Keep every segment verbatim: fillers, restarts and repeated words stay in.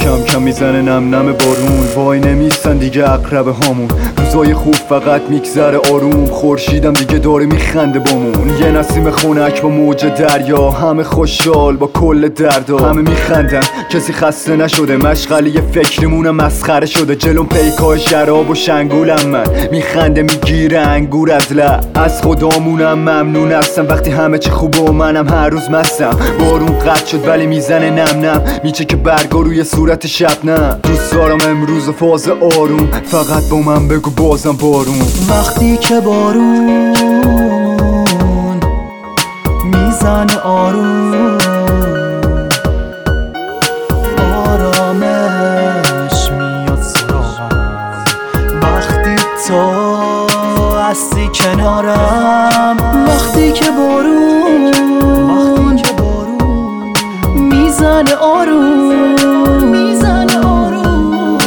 کم کم میزنه نم نم بارون، وای نمیستن دیگه اقربه هامون. روزای خوب فقط میگذره آروم، خورشیدم دیگه داره میخنده بامون. یه نسیم خنک با موج دریا، همه خوشحال با کل دردا، همه میخندن کسی خسته نشده. مشغله فکرمونم مسخره شده، جلوم پیکای شراب و شنگولم من میخنده میگیره انگور از لب. از خدامونم ممنون هستم وقتی همه چی خوبه و منم هر روز مستم. بارون قطع شد ولی میزنه نم نم، میچه که برگا روی صورت شبنم. دوست دارم امروز فاز آروم، فقط با من بگو بازم بارون. وقتی که بارون میزنه آروم، آرامش میاد سراغم. وقتی تو هستی کنارم، وقتی که بارون وقتی که بارون میزنه آروم، میزنه آروم،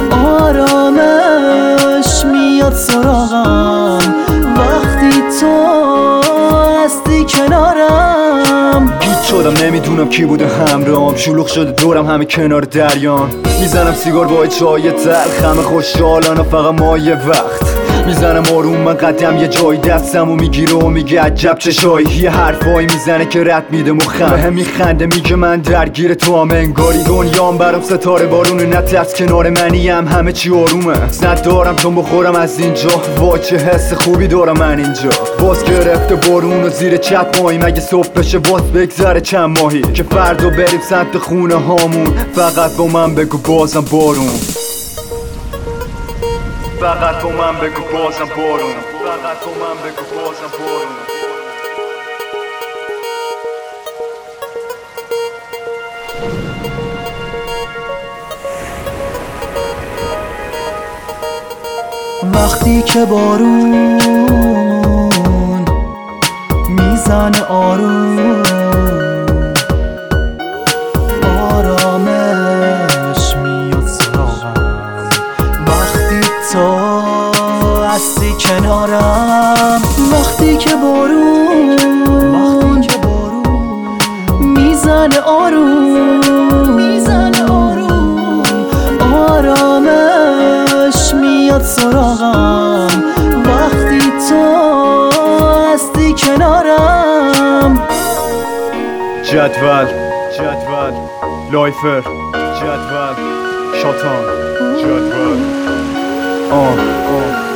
آرامش میاد سراغم. وقتی تو هستی کنارم. گیت شدم نمیدونم کی بوده همراهم، شلوغ شده دورم همه کنار دریان. میزنم سیگار با چای تلخ، همه خوشحالن و فقط ما یه وقت. میزنم آروم من قدم یه جای دستم و میگیره و میگه عجب چشایی. یه حرفایی میزنه که رد میده مخم، به هم میخنده میگه من درگیر تو هم. انگاری دنیام برام ستاره بارونه، نترس کنار منیم همه چی آرومه. زد دارم چون بخورم از اینجا، وای چه حس خوبی دارم من اینجا. باز گرفته بارون و زیر چت ماییم، اگه صبح بشه باز بگذره چند ماهی که فردا بریم سمت خونه هامون. فقط با من بگو بازم بارون، فقط با من بگو بازم بارون، فقط با من بگو بازم بارون. وقتی که بارون میزنه آروم، آرامش میاد سراغم. وقتی تو هستی کنارم، وقتی که بارون وقتی که بارون میزنه آروم، میزنه آروم، آرامش میاد سراغم. وقتی تو هستی کنارم. جدول جدول لایفر جدول شاتان جدول آه آه